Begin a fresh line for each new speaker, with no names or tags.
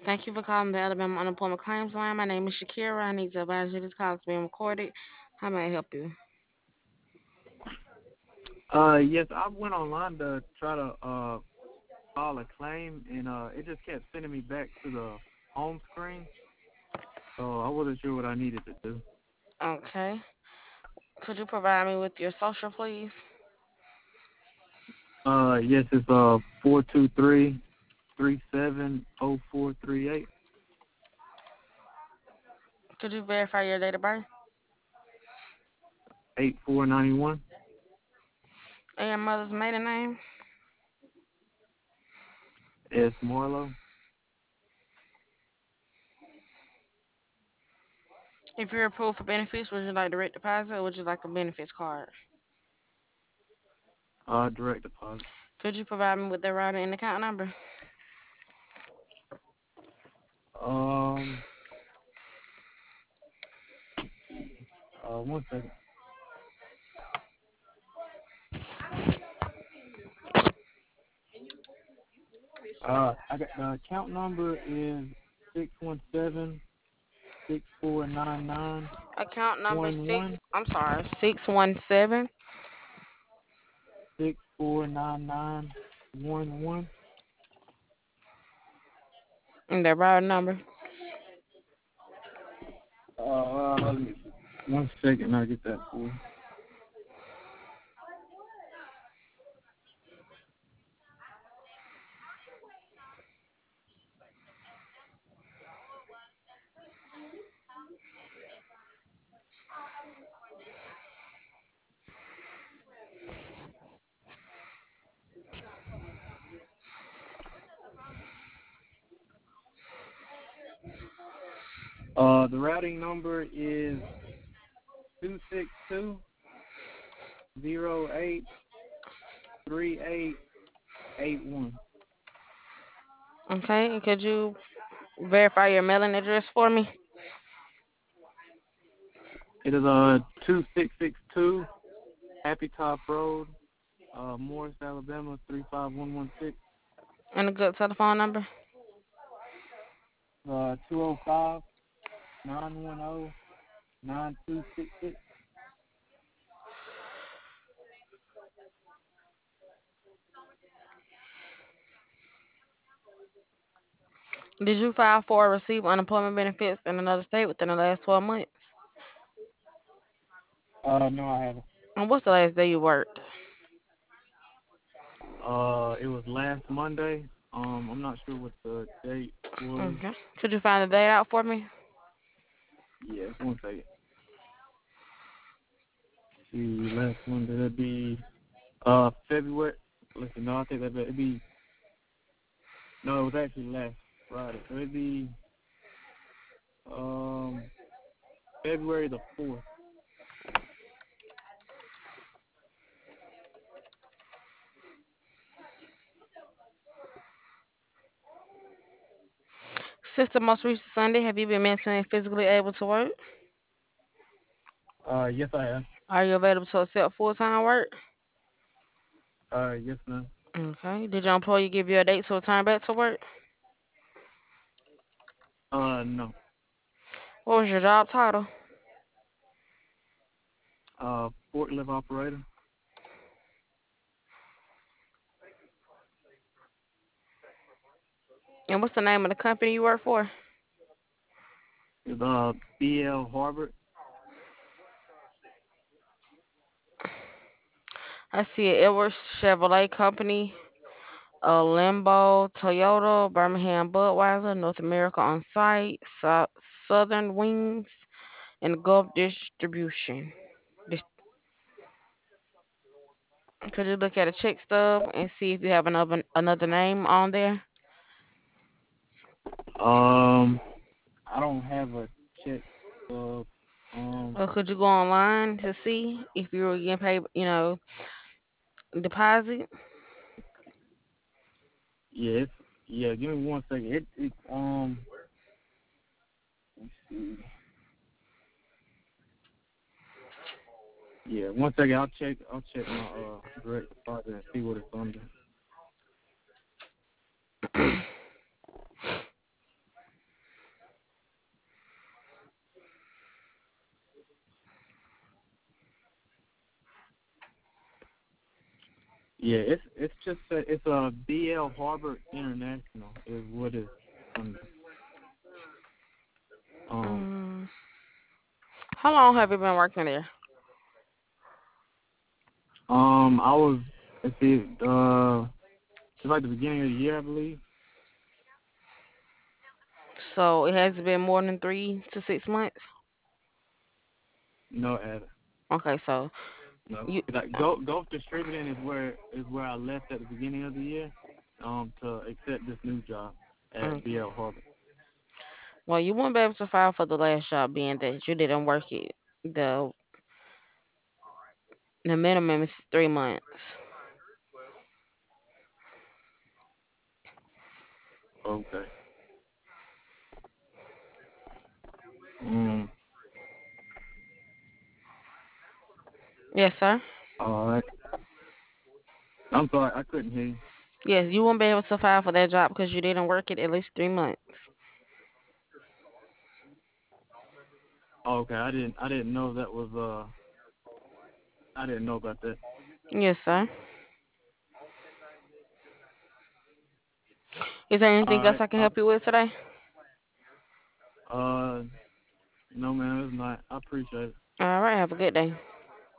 Thank you for calling the Alabama Unemployment Claims Line. My name is Shakira. I need to advise you this call is being recorded. How may I help you?
Yes, I went online to try to file a claim, and it just kept sending me back to the home screen. So I wasn't sure what I needed to do.
Okay. Could you provide me with your social, please?
Yes, it's 423-370438.
Could you verify your date of birth
8491.
and your mother's maiden name?
S. Marlowe.
If you're approved for benefits, would you like direct deposit or would you like a benefits card?
Direct deposit.
Could you provide me with the routing and account number?
Um, One second. I got the account number is 617-6499.
Account number
One
six.
one
I'm sorry, 617.
649911.
And the routing number.
Let me see. One second, I'll get that for you. The routing number is 262083881.
Okay. And could you verify your mailing address for me?
It is 2662 Happy Top Road, Morris, Alabama 35116.
And a good telephone number?
205-910-9266.
Did you file for or receive unemployment benefits in another state within the last 12 months?
No, I haven't.
And what's the last day you worked?
It was last Monday. I'm not sure what the date was.
Okay. Could you find the date out for me?
Yes, one second. See, last Monday that'd be February. Listen, no, I think it'd be no, it was actually last Friday. So it'd be um February the 4th.
Since the most recent Sunday, have you been mentally and physically able to work?
Yes, I have.
Are you available to accept full-time work?
Yes, ma'am.
Okay. Did your employer give you a date to return back to work?
No.
What was your job title?
Forklift operator.
And what's the name of the company you work for?
Is BL Harbor.
I see it. Edwards Chevrolet Company, Limbo, Toyota, Birmingham Budweiser, North America on site, Southern Wings, and Gulf Distribution. Dis- Could you look at a check stub and see if you have another name on there?
Um, I don't have a check. Uh, um,
Or could you go online to see if you were getting paid, deposit?
yes. Yeah, give me one second. Let's see. Yeah, one second. I'll check my direct deposit and see what it's under. Yeah, it's just that it's a BL Harbor International is what it's under. Um,
Mm. How long have you been working there?
I was let's see, it's like the beginning of the year, I believe.
So it has been more than 3 to 6 months.
No, at
Okay, so
no,
you.
'cause Gulf Distributing is where I left at the beginning of the year, to accept this new job at
Okay.
BL Harbor.
Well, you won't be able to file for the last job being that you didn't work it. The the minimum is 3 months.
Okay. Um.
Yes, sir.
All right. I'm sorry, I couldn't hear you.
Yes, you won't be able to file for that job because you didn't work it at least 3 months.
Okay, I didn't know that was I didn't know about that.
Yes, sir. Is there
All
anything else
right.
I can help you with today?
Uh, no, man, it's not. I appreciate it.
All right. Have a good day.